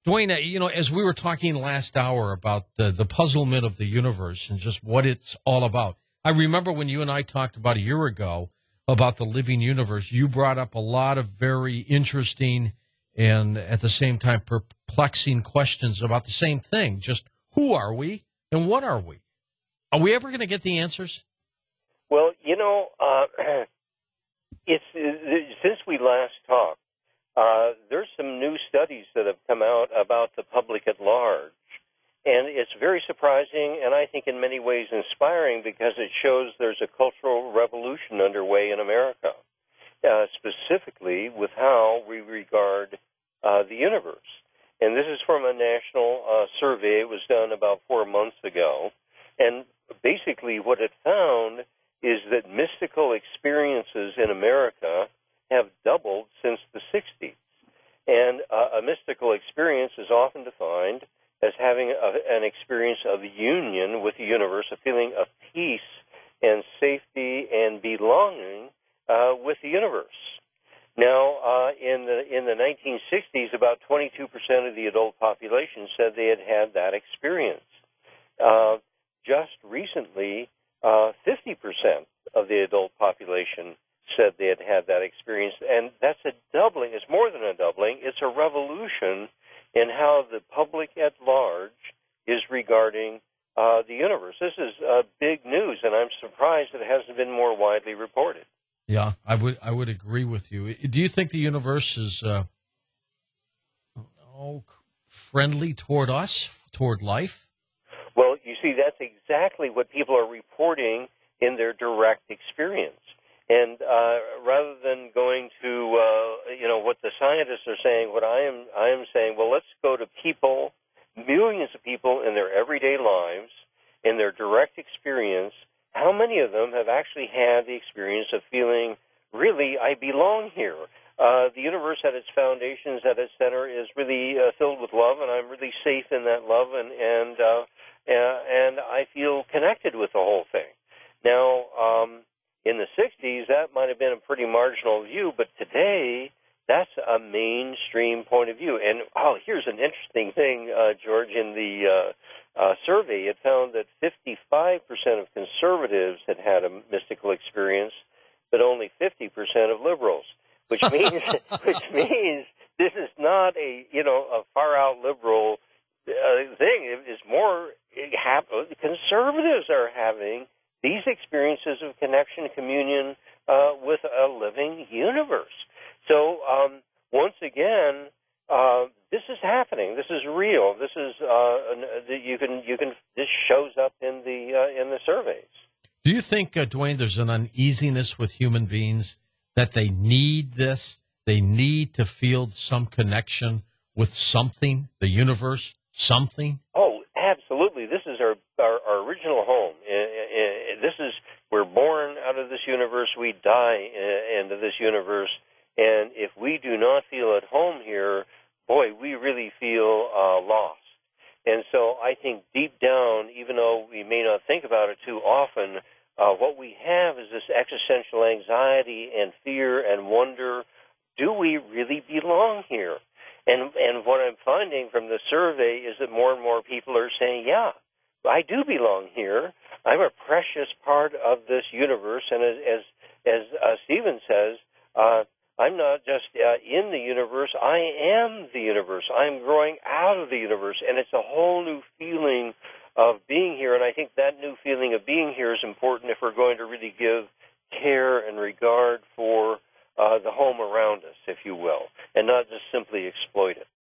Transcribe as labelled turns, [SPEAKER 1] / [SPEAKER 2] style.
[SPEAKER 1] Dwayne, as we were talking last hour about the puzzlement of the universe and just what it's all about, I remember when you and I talked about a year ago about the living universe, you brought up a lot of very interesting and at the same time perplexing questions about the same thing. Just who are we and what are we? Are we ever going to get the answers?
[SPEAKER 2] Well, it's since we last talked, there's some new studies that have come out about the public at large. And it's very surprising and I think in many ways inspiring because it shows there's a cultural revolution underway in America, specifically with how we regard the universe. And this is from a national survey. It was done about 4 months ago. And basically what it found is that mystical experiences in America have doubled since the 60s. And a mystical experience is often defined as having an experience of union with the universe, a feeling of peace and safety and belonging with the universe. Now, in the 1960s, about 22% of the adult population said they had had that experience. Just recently, 50% of the adult population said they had had that experience, and that's a doubling. It's more than a doubling. It's a revolution in how the public at large is regarding the universe. This is big news, and I'm surprised it hasn't been more widely reported.
[SPEAKER 1] Yeah, I would agree with you. Do you think the universe is friendly toward us, toward life?
[SPEAKER 2] Well, you see, that's exactly what people are reporting in their direct experience. And rather than going to what the scientists are saying, what I am saying, well, let's go to people, millions of people in their everyday lives, in their direct experience. How many of them have actually had the experience of feeling, really, I belong here? The universe at its foundations, at its center, is really filled with love, and I'm really safe in that love, and I feel connected with the whole thing. Now, in the 60s, that might have been a pretty marginal view, but today, that's a mainstream point of view. And, here's an interesting thing, George. In the survey, it found that 55% of conservatives had had a mystical experience, but only 50% of liberals, which means this is not a far-out liberal thing. It's more conservatives are having these experiences of connection, communion with a living universe. So once again, this is happening. This is real. This is This shows up in the surveys.
[SPEAKER 1] Do you think, Dwayne, there's an uneasiness with human beings that they need this? They need to feel some connection with something, the universe, something?
[SPEAKER 2] Oh, absolutely. This is our original home. We're born out of this universe. We die into this universe. And if we do not feel at home here, boy, we really feel lost. And so I think deep down, even though we may not think about it too often, what we have is this existential anxiety and fear and wonder. Do we really belong here? And what I'm finding from the survey is that more and more people are saying, yeah, I do belong here. I'm a precious part of this universe. And as Stephen says, I'm not just in the universe. I am the universe. I'm growing out of the universe. And it's a whole new feeling of being here. And I think that new feeling of being here is important if we're going to really give care and regard for the home around us, if you will, and not just simply exploit it.